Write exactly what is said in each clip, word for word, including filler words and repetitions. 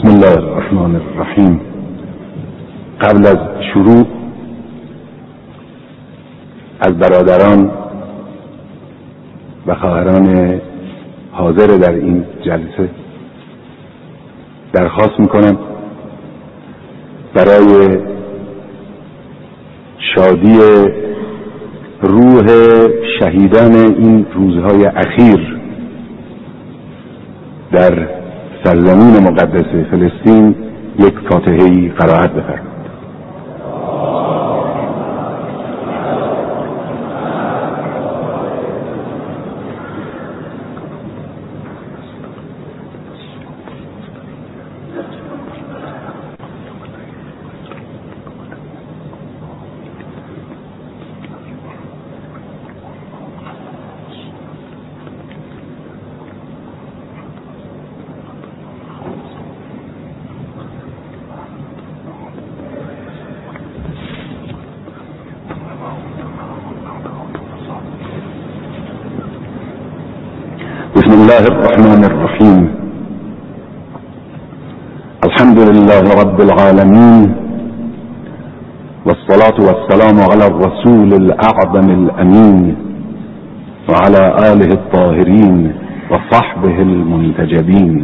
بسم الله الرحمن الرحیم. قبل از شروع از برادران و خواهران حاضر در این جلسه درخواست میکنم برای شادی روح شهیدان این روزهای اخیر در سرزمین مقدس فلسطین یک فاتحه‌ای قرائت بفرمایید. بسم الله الرحمن الرحیم. الحمد لله رب العالمين والصلاة والسلام على الرسول الأعظم الأمين وعلى آله الطاهرين وصحبه المنتجبين.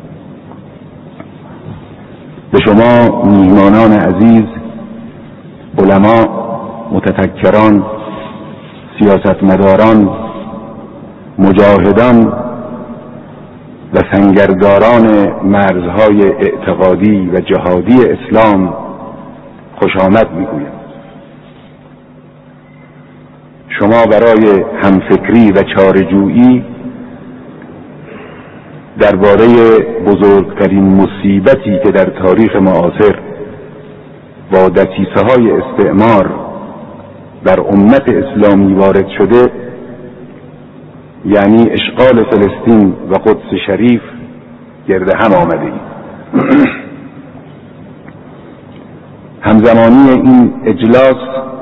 به شما میهمانان عزیز، علما، متفکران، سیاستمداران، مجاهدان و سنگرداران مرزهای اعتقادی و جهادی اسلام خوش آمد میگویم. شما برای همفکری و چاره‌جویی درباره بزرگترین مصیبتی که در تاریخ معاصر با دسیسه‌های استعمار در امت اسلامی وارد شده، یعنی اشغال فلسطین و قدس شریف، گرد هم آمده اید. همزمانی این اجلاس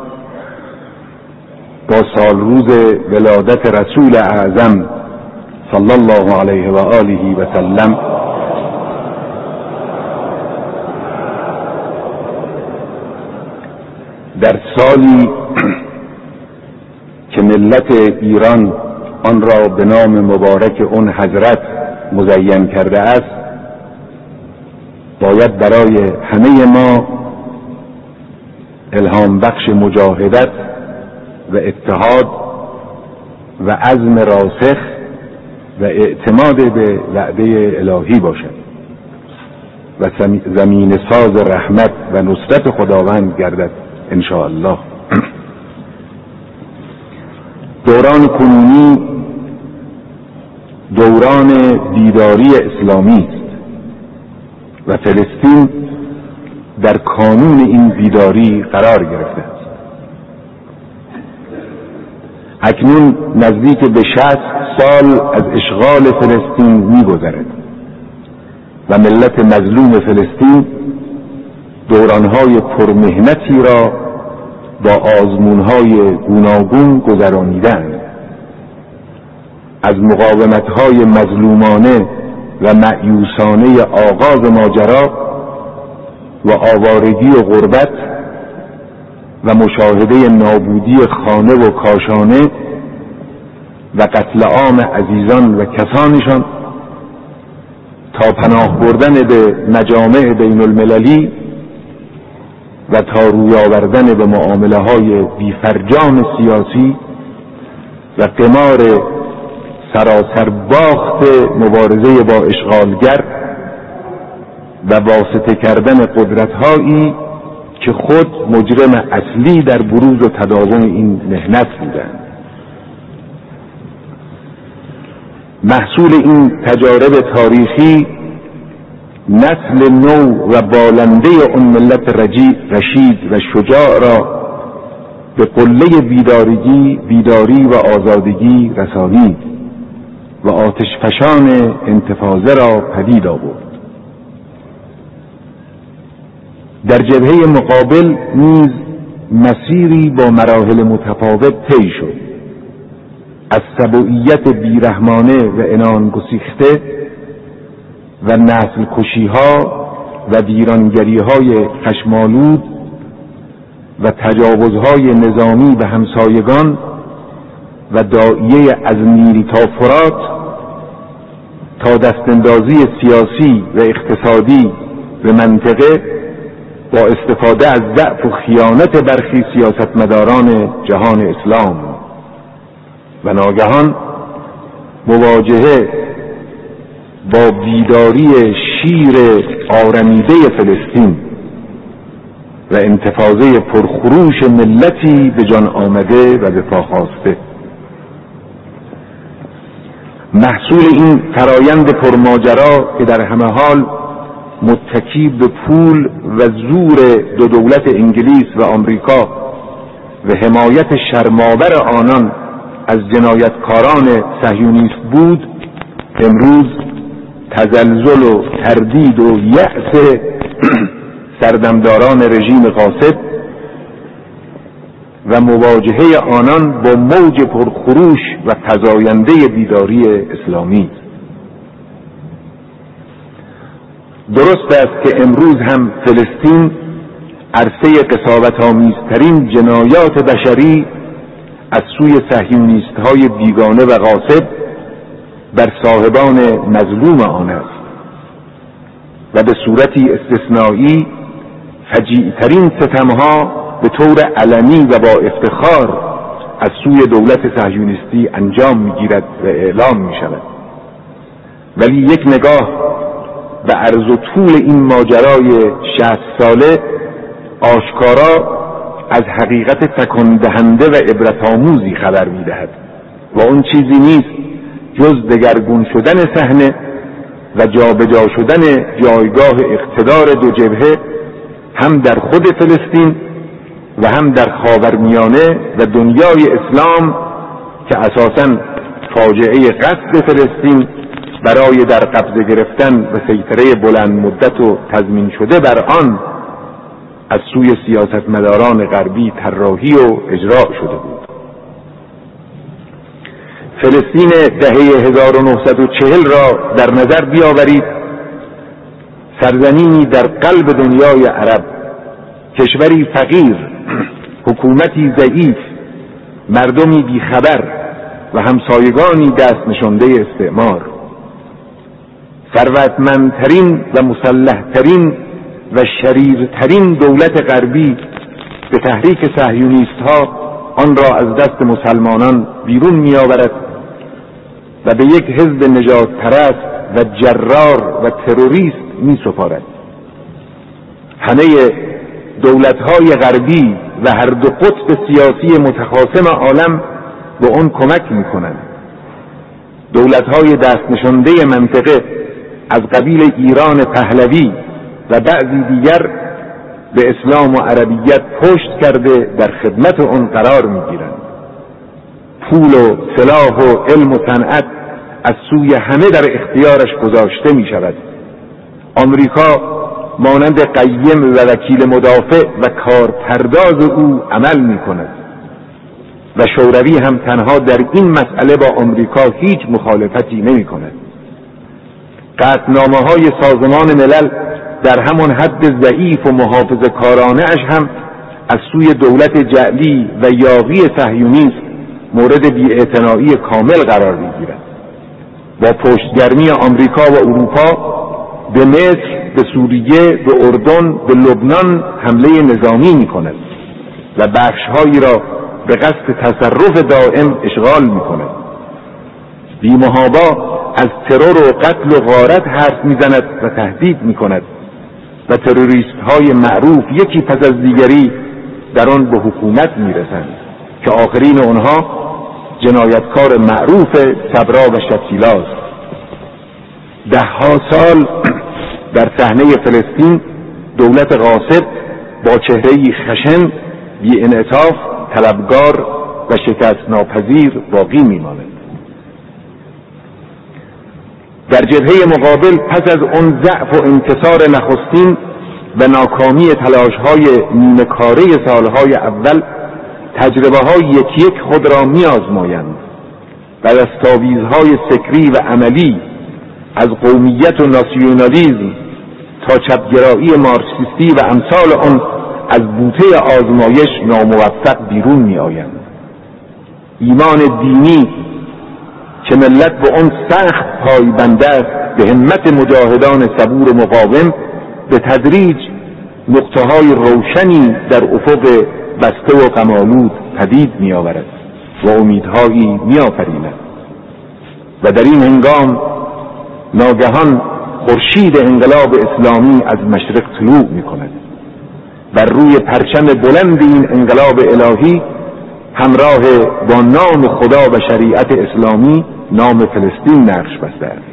با سال روز ولادت رسول اعظم صلی الله علیه و آله و سلم در سالی که ملت ایران آن را به نام مبارک اون حضرت مزین کرده است، باید برای همه ما الهام بخش مجاهدت و اتحاد و عزم راسخ و اعتماد به وعده الهی باشد و زمین ساز رحمت و نصرت خداوند گردد ان شاء الله. دوران کنونی دوران بیداری اسلامی است و فلسطین در کانون این بیداری قرار گرفته است. اکنون نزدیک به شصت سال از اشغال فلسطین می‌گذرد و ملت مظلوم فلسطین دورانهای پرمهنتی را با آزمونهای گوناگون گذرانیدند. از مقاومتهای مظلومانه و مأیوسانه آغاز ماجرا و آوارگی و غربت و مشاهده نابودی خانه و کاشانه و قتل عام عزیزان و کسانشان تا پناه بردن به مجامع بین المللی و تا روی آوردن به معامله های بیفرجام سیاسی و قمار سراسر باخت مبارزه با اشغالگر و واسطه کردن قدرت‌هایی که خود مجرم اصلی در بروز و تداوم این مهنت بودند. محصول این تجارب تاریخی نسل نو و بالنده اون ملت رشید و شجاع را به قله بیدارگی بیداری و آزادگی رسانید و آتش فشان انتفاضه را پدید آورد. در جبهه مقابل نیز مسیری با مراحل متفاوت طی شد. از سبوعیت بیرحمانه و عنان گسیخته و نسل کشی ها و ویرانگری های خشمالود و تجاوزهای نظامی به همسایگان و داعیه از نیری تا فرات تا دستاندازی سیاسی و اقتصادی به منطقه با استفاده از ضعف و خیانت برخی سیاستمداران جهان اسلام و ناگهان مواجهه با بیداری شیر آرمیده فلسطین و انتفاضه پرخروش ملتی به جان آمده و به پا خواسته. محصول این فرایند پرماجرا که در همه حال متکی به پول و زور دو دولت انگلیس و آمریکا و حمایت شرم‌آور آنان از جنایتکاران صهیونیست بود، امروز تزلزل و تردید و یأس سردمداران رژیم غاصب و مواجهه آنان با موج پرخروش و فزاینده بیداری اسلامی. درست است که امروز هم فلسطین عرصه قساوت‌آمیزترین جنایات بشری از سوی صهیونیست‌های بیگانه و غاصب بر صاحبان مظلوم آن است و به صورتی استثنایی فجیع‌ترین ستمها به طور علنی و با افتخار از سوی دولت صهیونیستی انجام می‌گیرد و اعلام می‌شود. ولی یک نگاه به عرض و طول این ماجرای شصت ساله آشکارا از حقیقت تکان دهنده و عبرت آموزی خبر می‌دهد و اون چیزی نیست جز دگرگون شدن صحنه و جابجا شدن جایگاه اقتدار دو جبهه هم در خود فلسطین و هم در خاورمیانه و دنیای اسلام که اساساً فاجعه قصد فلسطین برای در قبضه گرفتن و سیطره بلند مدت و تضمین شده بر آن از سوی سیاستمداران غربی طراحی و اجرا شده بود. فلسطین دهه هزار و نهصد و چهل را در نظر بیاورید، سرزمینی در قلب دنیای عرب، کشوری فقیر، حکومتی ضعیف، مردمی بیخبر و همسایگانی دست نشانده استعمار. ثروتمندترین و مسلحترین و شریرترین دولت غربی به تحریک صهیونیست‌ها آن را از دست مسلمانان بیرون می‌آورد و به یک حزب نجات پرست و جرار و تروریست می‌سپارد. همه دولت‌های غربی و هر دو قطب سیاسی متخاصم عالم به آن کمک می‌کنند. دولت‌های دست نشانده منطقه از قبیل ایران پهلوی و بعضی دیگر به اسلام و عربیت پشت کرده در خدمت آن قرار می‌گیرند. پول و سلاح و علم و صنعت از سوی همه در اختیارش گذاشته می‌شود. آمریکا مانند قیم و وکیل مدافع و کارپرداز او عمل می‌کند و شوروی هم تنها در این مسئله با آمریکا هیچ مخالفتی نمی‌کند. قطعنامه‌های سازمان ملل در همان حد ضعیف و محافظه کارانه اش هم از سوی دولت جعلی و یاغی صهیونیست مورد بی‌اعتنایی کامل قرار می‌گیرد. با پشتگرمی آمریکا و اروپا به مصر، به سوریه، به اردن، به لبنان حمله نظامی می‌کند و بخش‌هایی را به قصد تصرف دائم اشغال می‌کند. بی‌محابا از ترور و قتل و غارت حرف می‌زند و تهدید می‌کند و تروریست‌های معروف یکی پس از دیگری در آن به حکومت می‌رسند که آخرین آنها جنایتکار معروف صبرا و شتیلا است. ده‌ها سال در صحنه فلسطین دولت غاصب با چهره‌ای خشن، بی‌انعطاف، طلبگار و شکست ناپذیر باقی می‌ماند. در جبهه مقابل پس از آن ضعف و انکسار نخستین و ناکامی تلاش‌های نیمه‌کاره سالهای اول، تجربه‌های یکی یک خود را می‌آزمایند و دستاویزهای فکری و عملی از قومیت و ناسیونالیزم تا چپگرایی مارکسیستی و امثال آن از بوته آزمایش ناموفق بیرون می آیند. ایمان دینی که ملت به آن سخت پایبنده است به همت مجاهدان صبور و مقاوم به تدریج نقطه‌های روشنی در افق بسته و غم‌آلود پدید می آورد و امیدهایی می آفریند و در این هنگام ناگهان خورشید انقلاب اسلامی از مشرق طلوع می کند. بر روی پرچم بلند این انقلاب الهی همراه با نام خدا و شریعت اسلامی نام فلسطین نقش بسته است.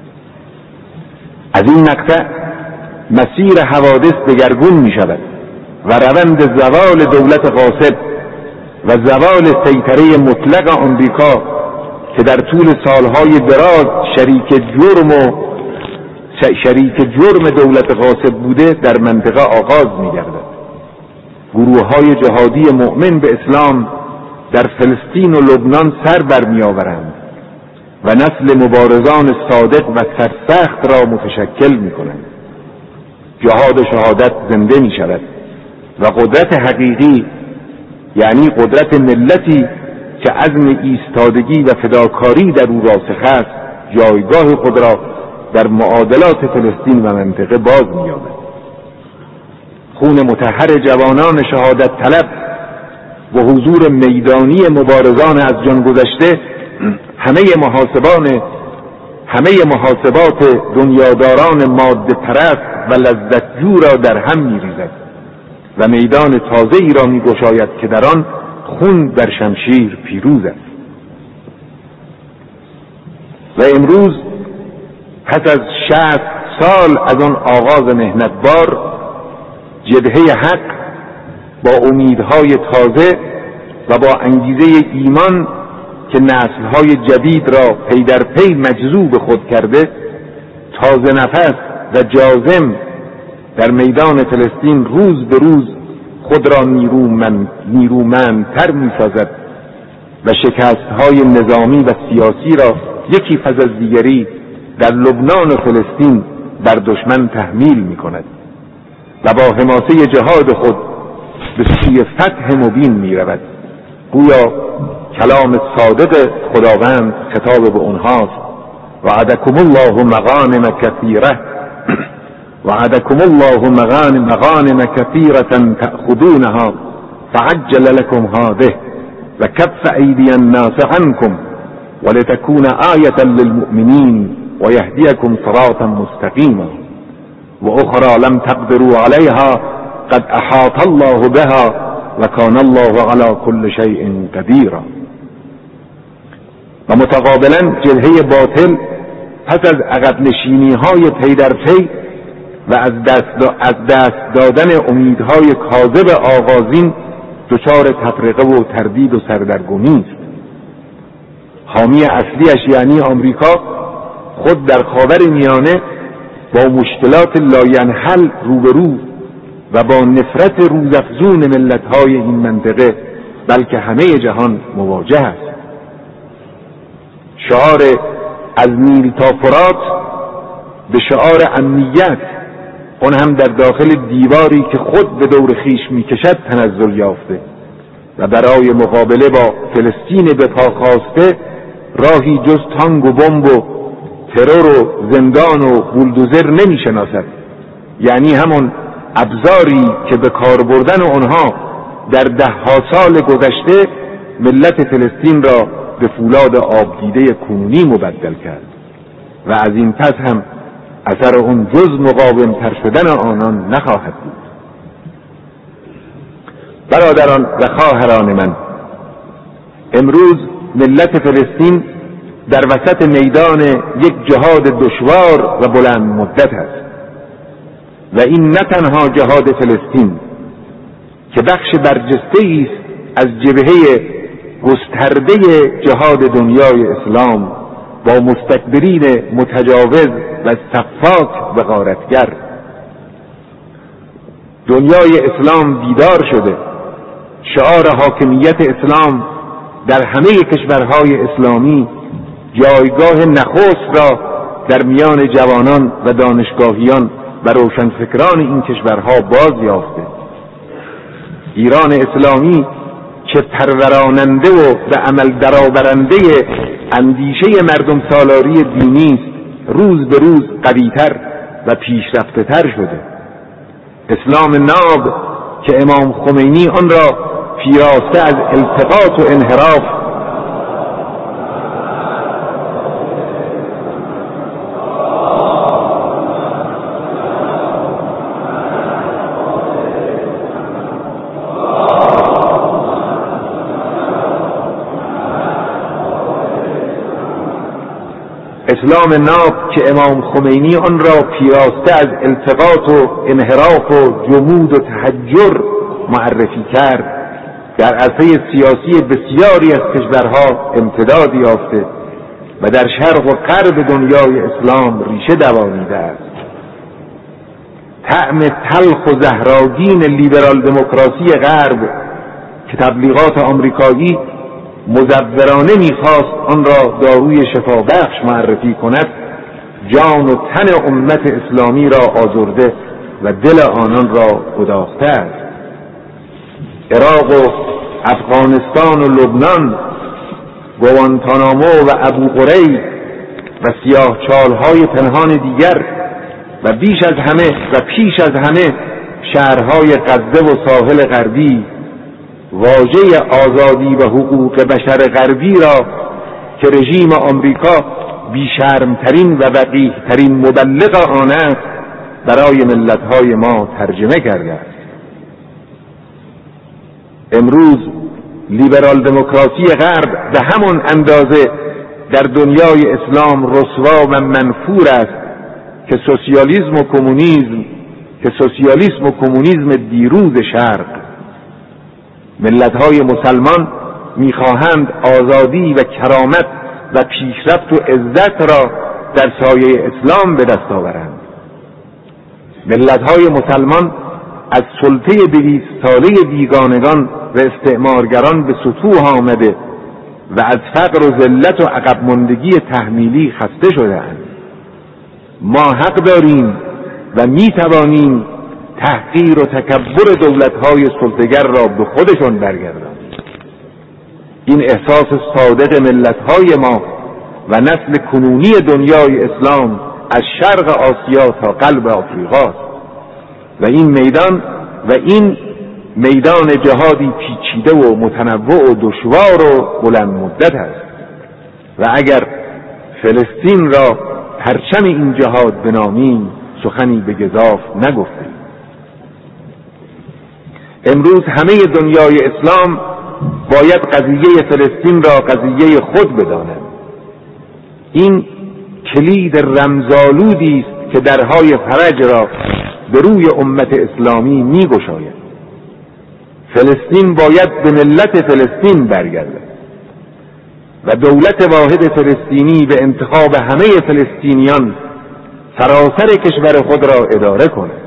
از این مقطع مسیر حوادث دگرگون می شود و روند زوال دولت غاصب و زوال سیطره مطلق آمریکا که در طول سالهای دراز شریک جرم و شریک جرم دولت غاصب بوده در منطقه آغاز می گردد. گروه‌های جهادی مؤمن به اسلام در فلسطین و لبنان سر برمی آورند و نسل مبارزان صادق و سرسخت را متشکل می کنند. جهاد و شهادت زنده می شود و قدرت حقیقی یعنی قدرت ملتی که عزم ایستادگی و فداکاری در او راسخ است جایگاه خود را در معادلات فلسطین و منطقه باز می یابد. خون مطهر جوانان شهادت طلب و حضور میدانی مبارزان از جان گذشته همه محاسبان همه محاسبات دنیاداران ماده پرست و لذتجو را در هم می ریزد و میدان تازه ای را می گشاید که در آن خون در شمشیر پیروز است. و امروز پس از شصت سال از آن آغاز مهنتبار جبهه حق با امیدهای تازه و با انگیزه ایمان که نسلهای جدید را پی در پی مجذوب خود کرده تازه نفس و جازم در میدان فلسطین روز به روز خود را نیرومند نیرومندتر می سازد و شکستهای نظامی و سیاسی را یکی پس از دیگری در لبنان و فلسطین بر دشمن تحمیل می کند و با حماسه جهاد خود به سوی فتح مبین می رود. گویا کلام صادق خداوند خطاب به اونهاست: وعدکم الله مغانم کثیره وعدکم الله مغانم مغانم کثیرة تأخذونها فعجل لكم هذه وكف أيدي الناس عنكم ولتكون آية للمؤمنين ويهديكم صراطا مستقيما وأخرى لم تقدروا عليها قد أحاط الله بها وكان الله على كل شيء قديرا. و متقابلا جبهه باطل پس از عقب نشینی های پی در پی و از دست, از دست دادن امیدهای کاذب آغازین دچار تفرقه و تردید و سردرگمی است. حامی اصلیش یعنی آمریکا خود در خاور میانه با مشکلات لاینحل روبرو و با نفرت روزافزون ملت‌های این منطقه بلکه همه جهان مواجه است. شعار از نیل تا فرات به شعار امنیت، اون هم در داخل دیواری که خود به دور خیش میکشد تنزل یافته و برای مقابله با فلسطین به پا خواسته راهی جز تانگ و بمب و ترور و زندان و بولدوزر نمیشناسد. یعنی همون ابزاری که به کار بردن آنها در ده ها سال گذشته ملت فلسطین را به فولاد آب دیده کنونی مبدل کرد و از این پس هم اثر اون جز مقاوم تر شدن آنان نخواهد بود. برادران و خواهران من، امروز ملت فلسطین در وسط میدان یک جهاد دشوار و بلند مدت است و این نه تنها جهاد فلسطین که بخش برجسته است از جبهه گسترده جهاد دنیای اسلام با مستکبرین متجاوز و سفاک و غارتگر. دنیای اسلام بیدار شده، شعار حاکمیت اسلام در همه کشورهای اسلامی جایگاه نخست را در میان جوانان و دانشگاهیان و روشنفکران این کشورها باز یافته. ایران اسلامی که پروراننده و به عمل درآورنده اندیشه مردم سالاری دینی است، روز به روز قوی‌تر و پیشرفته تر شده. اسلام ناب که امام خمینی آن را پیراسته از التقاط و انحراف اسلام ناب که امام خمینی آن را پیراسته از التقاط و انحراف و جمود و تحجر معرفی کرد، در عرصه سیاسی بسیاری از کشورها امتداد یافته و در شرق و غرب دنیای اسلام ریشه دوانیده است. طعم تلخ و زهرآگین لیبرال دموکراسی غرب که تبلیغات آمریکایی مزورانه میخواست آن را داروی شفابخش معرفی کند، جان و تن امت اسلامی را آزرده و دل آنان را گداخته است. عراق و افغانستان و لبنان، گوانتانامو و ابو غریب و سیاه چالهای پنهان دیگر و بیش از همه و پیش از همه شهرهای غزه و ساحل غربی، واژه آزادی و حقوق بشر غربی را که رژیم آمریکا بیشرمترین و وقیحترین مبلغ آن است برای ملتهای ما ترجمه کرده است. امروز لیبرال دموکراسی غرب به همان اندازه در دنیای اسلام رسوا و منفور است که سوسیالیسم و کمونیسم که سوسیالیسم و کمونیسم دیروز شرق. ملت‌های مسلمان می‌خواهند آزادی و کرامت و پیشرفت و عزت را در سایه اسلام به دست آورند. ملت‌های مسلمان از سلطه دویست ساله بیگانگان و استعمارگران به سطوح آمده و از فقر و ذلت و عقب ماندگی تحمیلی خسته شده‌اند. ما حق داریم و می‌توانیم تحقیر و تکبر دولت‌های سلطه‌گر را به خودشان برگردانیم. این احساس صادق ملت‌های ما و نسل کنونی دنیای اسلام از شرق آسیا تا قلب آفریقا و این میدان و این میدان جهادی پیچیده و متنوع و دشوار و بلند مدت است و اگر فلسطین را پرچم این جهاد بنامیم سخنی به گزاف نگفتیم. امروز همه دنیای اسلام باید قضیه فلسطین را قضیه خود بدانند. این کلید رمزآلودی است که درهای فرج را به روی امت اسلامی می‌گشاید. فلسطین باید به ملت فلسطین برگردد و دولت واحد فلسطینی به انتخاب همه فلسطینیان سراسر کشور خود را اداره کند.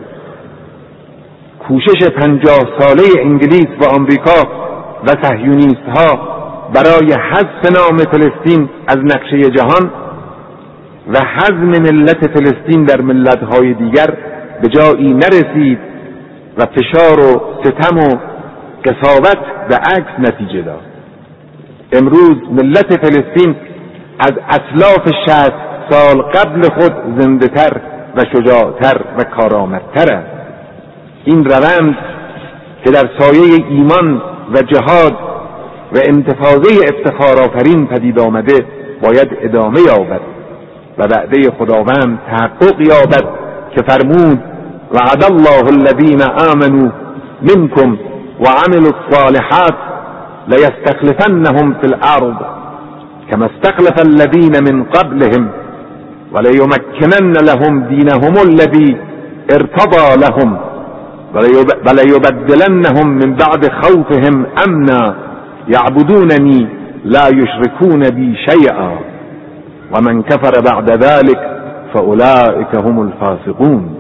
کوشش پنجاه ساله انگلیس و آمریکا و صهیونیست ها برای حذف نام فلسطین از نقشه جهان و حزم ملت فلسطین در ملت‌های دیگر به جایی نرسید و فشار و ستم و قساوت به عکس نتیجه داد. امروز ملت فلسطین از اسلاف شصت سال قبل خود زنده‌تر و شجاعتر و کارآمدتر است. این روند که در سایه ایمان و جهاد و انتفاضه افتخارآفرین پدید آمده باید ادامه یابد و وعده خداوند تحقق یابد که فرمود وعد الله الذین آمنوا منکم وعملوا الصالحات لیستخلفنهم فی الارض كما استخلف الذین من قبلهم وليمكنن لهم دینهم الذی ارتضى لهم وليبدلنهم من بعد خوفهم امنا يعبدونني لا يشركون بي شيئا ومن كفر بعد ذلك فاولئك هم الفاسقون.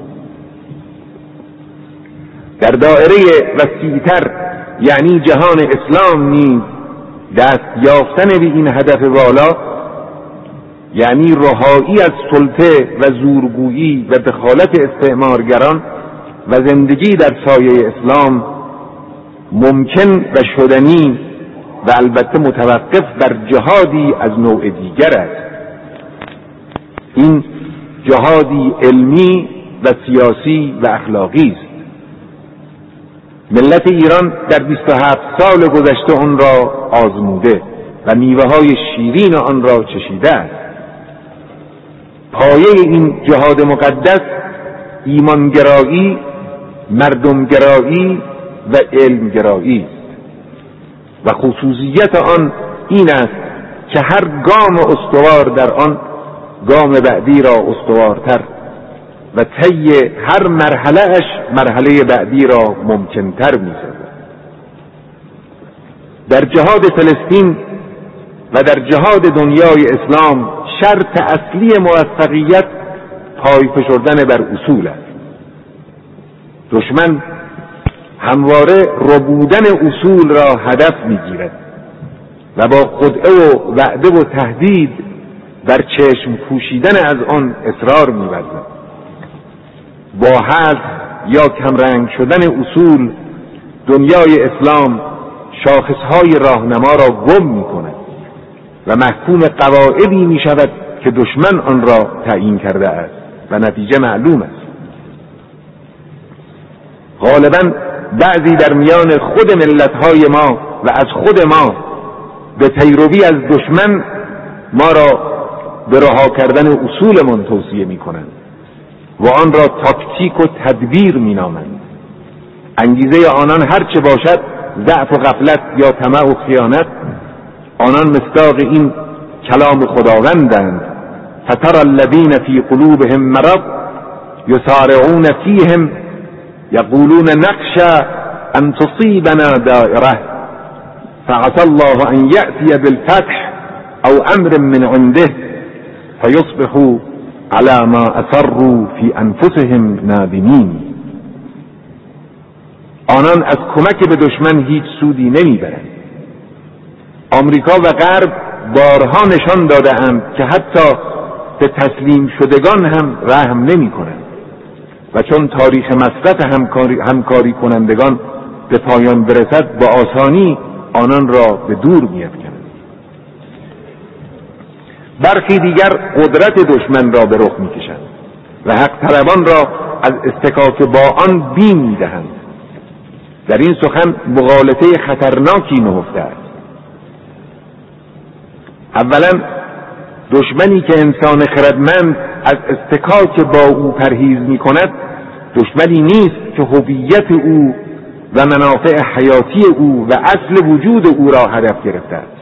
در دائره وسیع‌تر یعنی جهان اسلام نیز دست یافتن به این هدف والا یعنی رهایی از سلطه و زورگویی و دخالت استعمارگران و زندگی در سایه اسلام ممکن و شدنی و البته متوقف بر جهادی از نوع دیگر است. این جهادی علمی و سیاسی و اخلاقی است. ملت ایران در بیست و هفت سال گذشته آن را آزموده و میوه‌های شیرین آن را چشیده است. پایه این جهاد مقدس ایمانگرایی، مردمگرایی و علمگرایی است و خصوصیت آن این است که هر گام استوار در آن گام بعدی را استوارتر و طی هر مرحله اش مرحله بعدی را ممکنتر می سازد. در جهاد فلسطین و در جهاد دنیای اسلام شرط اصلی موفقیت پای فشردن بر اصول است. دشمن همواره ربودن اصول را هدف میگیرد و با خدعه و وعده و تهدید در چشم پوشیدن از آن اصرار می‌ورزد. با حذف یا کمرنگ شدن اصول دنیای اسلام شاخصهای راهنما را گم می‌کند و محکوم قواعدی می‌شود که دشمن آن را تعیین کرده است و نتیجه معلوم است. غالباً بعضی در میان خود ملت‌های ما و از خود ما به پیروی از دشمن ما را به رها کردن اصولمان توصیه می‌کنند و آن را تاکتیک و تدبیر می‌نامند. انگیزه آنان هرچه باشد ضعف و غفلت یا طمع و خیانت، آنان مصداق این کلام خداوندند: فترى الذین فی قلوبهم مرض یسارعون فیهم یقولون نخشى ان تصیبنا دائره فعسى الله ان یأتی بالفتح او امر من عنده فیصبحوا على ما اسروا فی انفسهم نادمین. آنان از کمک به دشمن هیچ سودی نمیبرند. آمریکا و غرب بارها نشان داده‌اند که حتی به تسلیم شدگان هم رحم نمی‌کنند و چون تاریخ مصرف همکاری, همکاری کنندگان به پایان برسد با آسانی آنان را به دور می‌افکنند. برخی دیگر قدرت دشمن را به رخ می‌کشند و حق طلبان را از استکاک با آن بیم می‌دهند. در این سخن مغالطه خطرناکی نهفته است. اولا دشمنی که انسان خردمند از استکاک با او پرهیز می کند دشمنی نیست که هویت او و منافع حیاتی او و اصل وجود او را هدف گرفته است.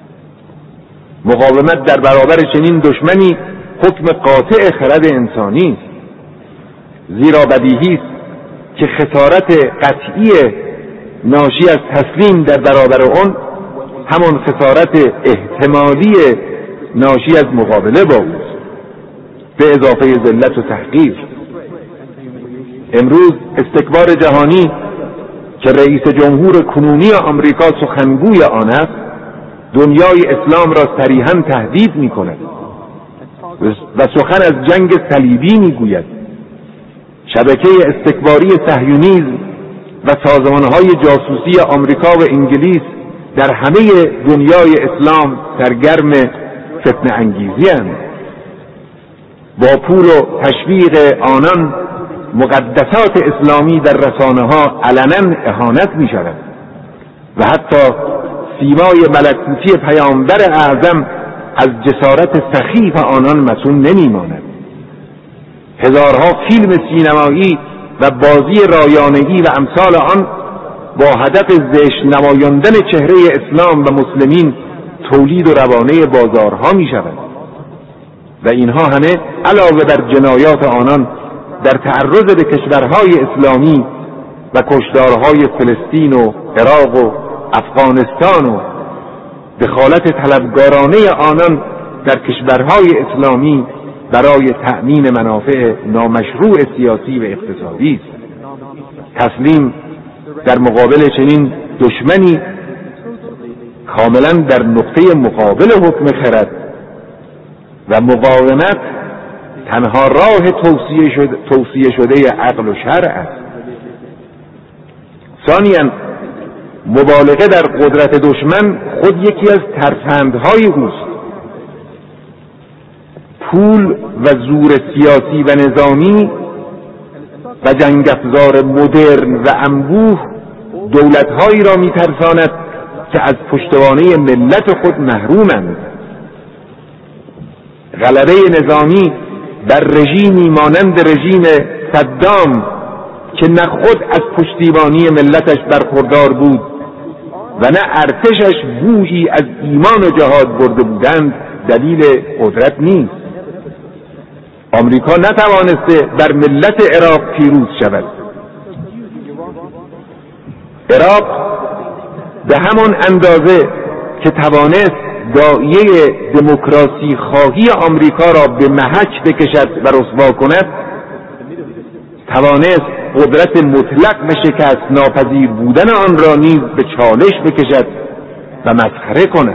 مقاومت در برابر چنین دشمنی حکم قاطع خرد انسانی است، زیرا بدیهی است که خسارت قطعی ناشی از تسلیم در برابر آن همان خسارت احتمالی ناشی از مقابله با اوست، به اضافه ذلت و تحقیر. امروز استکبار جهانی که رئیس جمهور کنونی آمریکا سخنگوی آن است دنیای اسلام را صریحاً تهدید می کند و سخن از جنگ صلیبی می گوید. شبکه استکباری صهیونیسم و سازمانهای جاسوسی آمریکا و انگلیس در همه دنیای اسلام سرگرم فتنه انگیزی اند. با پول و تشویق آنان مقدسات اسلامی در رسانه ها علنا اهانت می شود و حتی سیمای ملکوتی پیامبر اعظم از جسارت سخیف آنان مصون نمی ماند. هزارها فیلم سینمایی و بازی رایانگی و امثال آن با هدف زشت نمایاندن چهره اسلام و مسلمین تولید و روانه بازارها می شود و اینها همه علاوه بر جنایات آنان در تعرض به کشورهای اسلامی و کشتارهای فلسطین و عراق و افغانستان و دخالت طلبگارانه آنان در کشورهای اسلامی برای تأمین منافع نامشروع سیاسی و اقتصادی است. تسلیم در مقابل چنین دشمنی کاملا در نقطه مقابل حکم خرد و مقاومت تنها راه توصیه شده, توصیه شده عقل و شرع است. ثانیاً مبالغه در قدرت دشمن خود یکی از ترفندهای اوست. پول و زور سیاسی و نظامی و جنگ افزار مدرن و انبوه دولت‌هایی را می‌ترساند که از پشتوانه ملت خود محرومند. غلبه نظامی در رژیمی مانند رژیم صدام که نه خود از پشتیبانی ملتش برخوردار بود و نه ارتشش بویی از ایمان و جهاد برده بودند دلیل قدرت نیست. آمریکا نتوانسته بر ملت عراق پیروز شود. عراق به همان اندازه که توانست داعیه دموکراسی خواهی آمریکا را به محک بکشد و رسوا کند، توانست قدرت مطلق و شکست ناپذیر بودن آن را نیز به چالش بکشد و مسخره کند.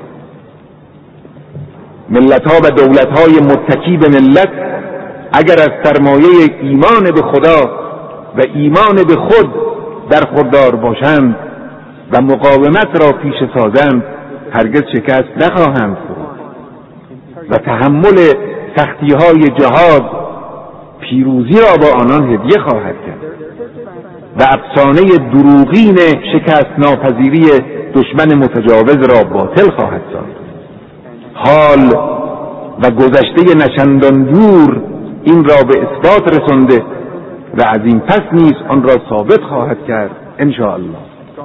ملت‌ها و دولت‌های متکی به ملت اگر از سرمایه ایمان به خدا و ایمان به خود برخوردار باشند و مقاومت را پیش سازند هرگز شکست نخواهند خورد و تحمل سختی‌های جهاد پیروزی را با آنان هدیه خواهد کرد و افسانه دروغین شکست ناپذیری دشمن متجاوز را باطل خواهد ساخت. حال و گذشته نچندان دور این را به اثبات رسانده و از این پس نیز آن را ثابت خواهد کرد ان شاء الله.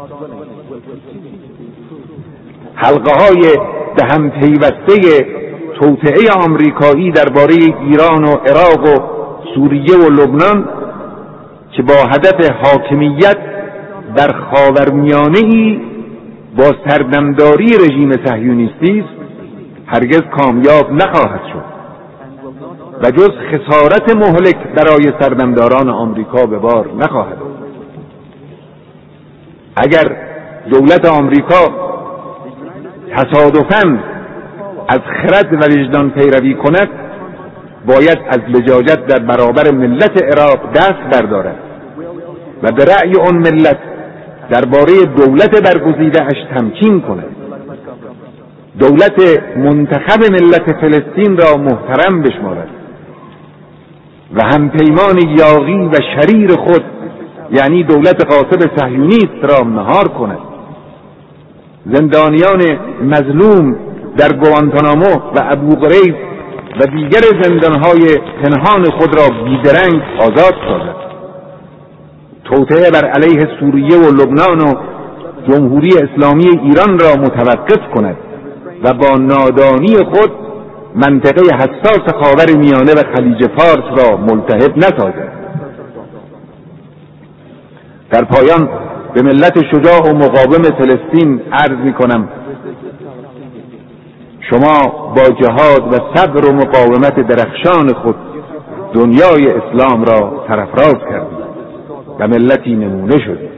حلقه های به هم پیوسته توطئه آمریکایی درباره ایران و عراق و سوریه و لبنان که با هدف حاکمیت در خاورمیانه‌ای با سردمداری رژیم صهیونیستی است هرگز کامیاب نخواهد شد و جز خسارت مهلک برای سردمداران آمریکا به بار نخواهد آمد. اگر دولت آمریکا تصادفاً از خرد و وجدان پیروی کند باید از لجاجت در برابر ملت عراق دست بردارد و به رأی آن ملت درباره دولت برگزیده اش تمکین کند. دولت منتخب ملت فلسطین را محترم بشمارد و همپیمان یاغی و شریر خود یعنی دولت غاصب صهیونیست را مهار کند. زندانیان مظلوم در گوانتانامو و ابو غریب و دیگر زندانهای پنهان خود را بیدرنگ آزاد سازد. توطئه بر علیه سوریه و لبنان و جمهوری اسلامی ایران را متوقف کند و با نادانی خود منطقه حساس خاور میانه و خلیج فارس را ملتهب نسازد. در پایان به ملت شجاع و مقاوم فلسطین عرض می کنم شما با جهاد و صبر و مقاومت درخشان خود دنیای اسلام را سرفراز کردید و ملتی نمونه شدید.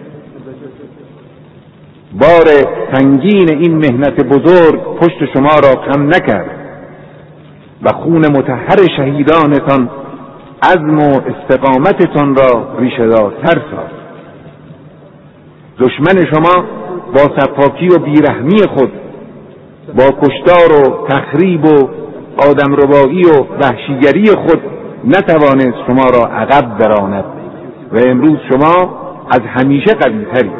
بار سنگین این مهنت بزرگ پشت شما را کم نکرد و خون مطهر شهیدانتان عزم و استقامتتان را ریشه‌دارتر ساخت. دشمن شما با سفاکی و بیرحمی خود با کشتار و تخریب و آدمربایی و وحشیگری خود نتوانست شما را عقب براند و امروز شما از همیشه قوی‌ترید.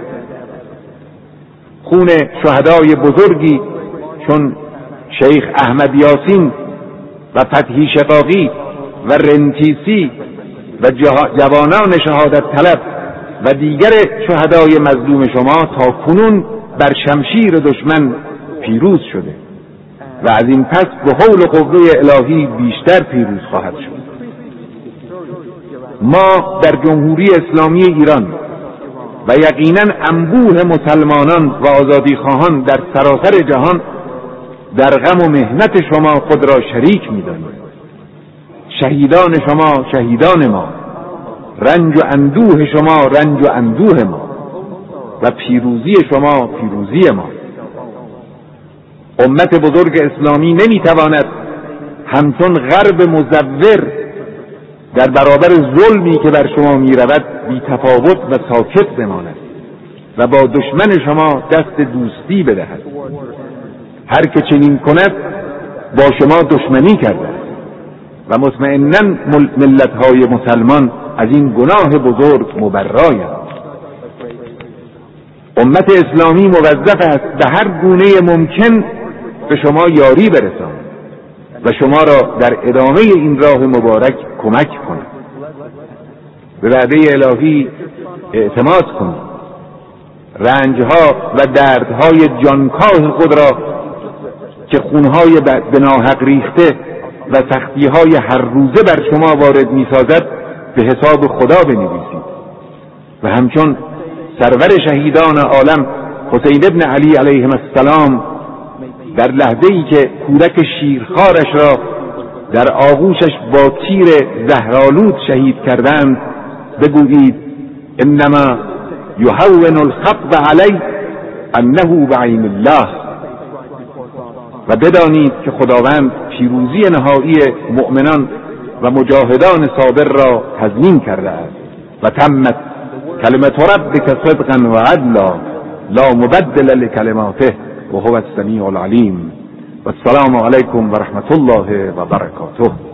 خون شهدای بزرگی چون شیخ احمد یاسین و فتحی شقاقی و رنتیسی و جوانان شهادت طلب و دیگر شهدای مظلوم شما تا کنون بر شمشیر دشمن پیروز شده و از این پس به حول قوه الهی بیشتر پیروز خواهد شد. ما در جمهوری اسلامی ایران و یقیناً انبوه مسلمانان و آزادیخواهان در سراسر جهان در غم و محنت شما خود را شریک می‌دانیم. شهیدان شما شهیدان ما، رنج و اندوه شما رنج و اندوه ما و پیروزی شما پیروزی ما. امت بزرگ اسلامی نمیتواند همچون غرب مزور در برابر ظلمی که بر شما می رود بی تفاوت و ساکت بماند و با دشمن شما دست دوستی بدهد. هر که چنین کند با شما دشمنی کرده و مطمئناً ملت‌های مسلمان از این گناه بزرگ مبرایند. امت اسلامی موظف است به هر گونه ممکن به شما یاری برساند و شما را در ادامه این راه مبارک کمک کند. به وعده الهی اعتماد کنید. رنجها و دردهای جانکاه خود را که خونهای به ناحق ریخته و سختیهای هر روزه بر شما وارد می‌سازد به حساب خدا بنویسید و همچون سرور شهیدان عالم حسین ابن علی علیه السلام در لحظه‌ای که کودک شیرخوارش را در آغوشش با تیر زهرآلود شهید کردند بگویید انما یهون الخطب علی انه بعین الله و بدانید که خداوند پیروزی نهایی مؤمنان و مجاهدان صابر را تضمین کرده است و تمت کلمت ربک صدقا و عدلا لا مبدل لکلماته و هو السمیع العلیم و السلام علیکم و رحمت الله و برکاته.